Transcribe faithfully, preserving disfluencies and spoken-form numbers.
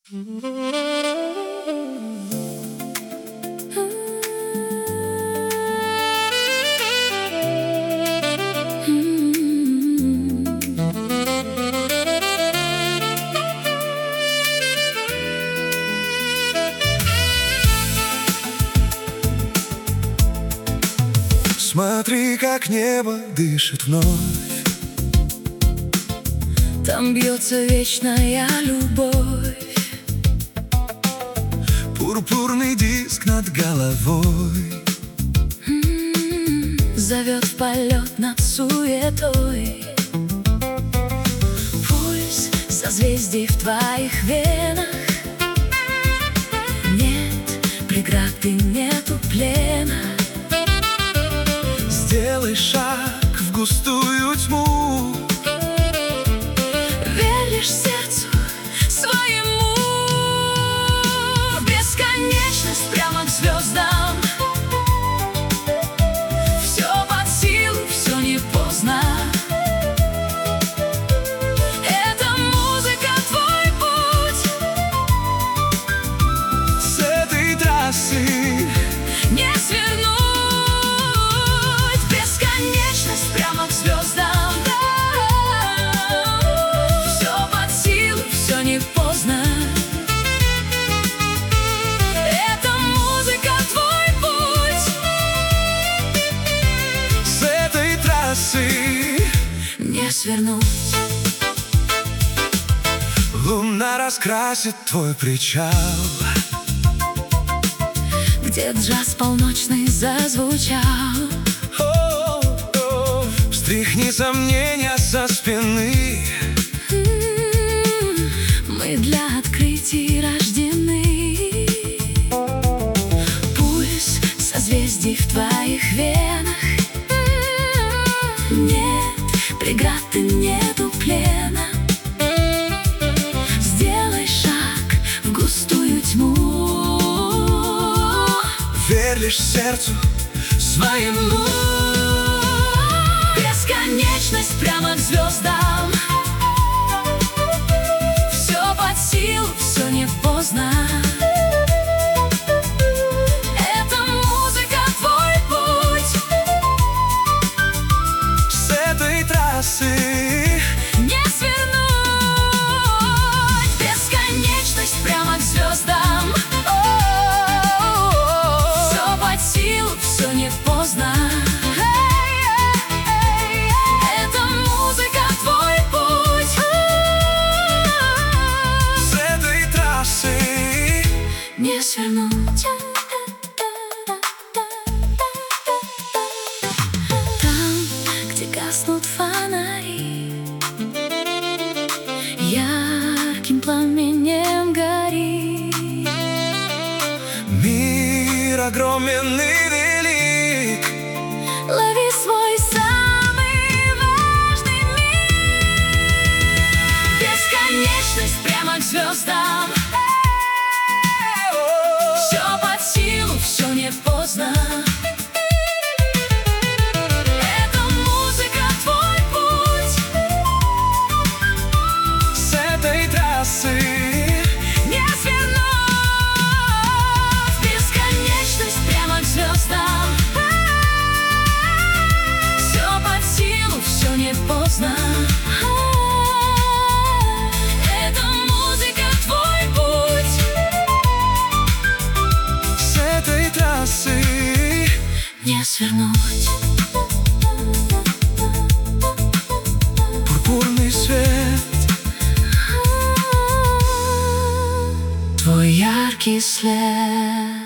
Смотри, как небо дышит вновь. Там бьется вечная любовь. Пурпурный диск над головой М-м-м, зовет в полет над суетой. Пульс созвездий в твоих венах. Нет преград и нету плена. Сделай шаг в густую тьму. Веришь сердцу своему. Бесконечность прямо к звездам. Все под силу, все не поздно. Это музыка, твой путь. С этой трассы Не свернуть. Бесконечность прямо к звездам. Все под силу, все не поздно. Это музыка, твой путь. с этой трассы Не свернуть. луна раскрасит твой причал, Где джаз полночный зазвучал. О-о-о. Встряхни сомнения со спины. М-м, Мы для открытий рождены. Пульс созвездий в твоих венах. М-м, Нет преград и нету плена. Сделай шаг в густую тьму. Верь лишь сердцу своему. Бесконечность прямо к звездам. Все под силу, все не поздно. Это музыка, твой путь. С этой трассы Не свернуть. Бесконечность прямо к звездам. Все под силу, все не поздно. Это музыка, твой путь. с этой трассы Не свернуть. Там, где гаснут фонари, ярким пламенем гори. мир огромен и велик. Лови свой самый важный миг. Бесконечность прямо к звездам. Все под силу, все не поздно. Это музыка, твой путь. С этой трассы Не свернуть. Бесконечность прямо к звездам. Все под силу, все не поздно. Это музыка, твой путь. с этой трассы Не свернуть. пурпурный свет. Твой яркий след.